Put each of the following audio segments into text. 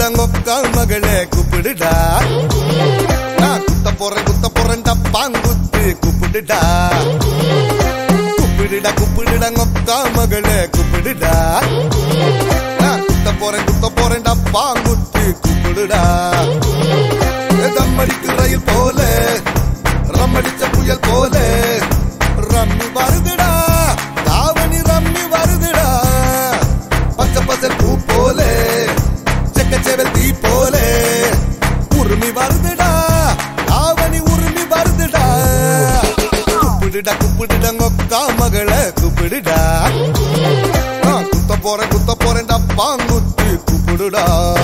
ngokka magale kupududa na kutta poren tapanguttu kupududa kupududa ngokka magale kupududa na kutta poren tapanguttu kupududa dammadiku rayil pole rammadicha puyal pole rammi varudada davani rammi varudada pacha pasal poo pole chevel dee pole urmi varudada avani urmi varudada kupududa ngokka magale kupududa kutta poren dappanguttu kupududa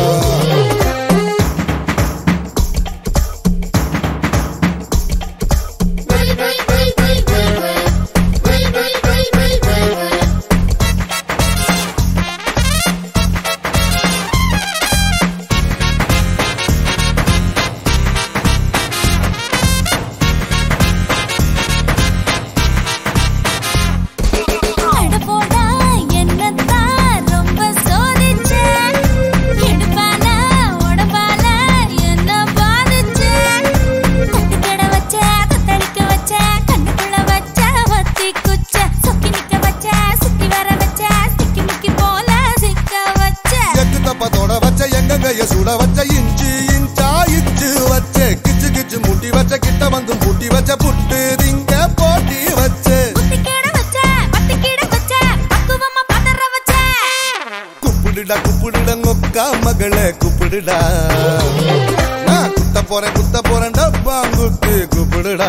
சுட வச்ச இஞ்சி இஞ்சா இச்சு வச்ச கிச்சு கிச்சு முட்டி வச்ச கிட்ட வந்து முட்டி வச்ச புட்டு திங்க போட்டி வச்ச குப்புடுடா ngokka magale குப்புடுடா நான் குத்த போறேன் டப்பாங்குத்து குப்புடுடா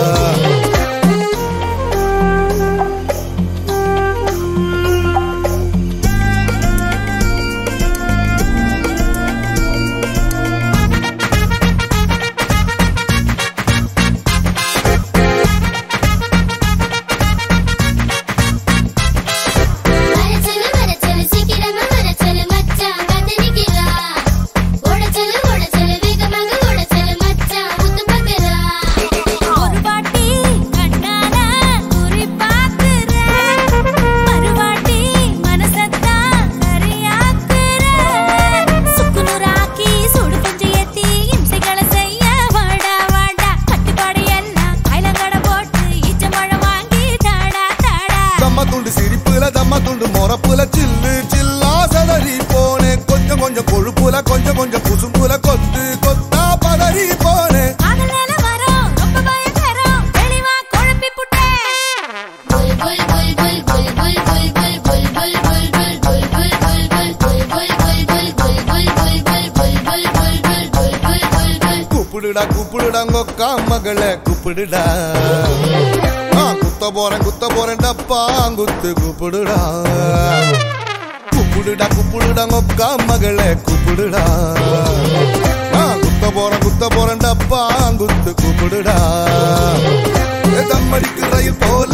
துண்டு மொரப்புல சில்லு சில்லா சதறி போனே கொஞ்சம் கொழுப்புல கொஞ்சம் குசும்புல கொத்து கொத்தா பதறி போனே குப்புடுடா ngokka magale குப்புடுடா குத்த போறேன் டப்பாங்குத்து குப்புடுடா ngokka magale குப்புடுடா குத்த போறேன் டப்பாங்குத்து குப்புடுடா தம்மடிக்கு ரயில் போல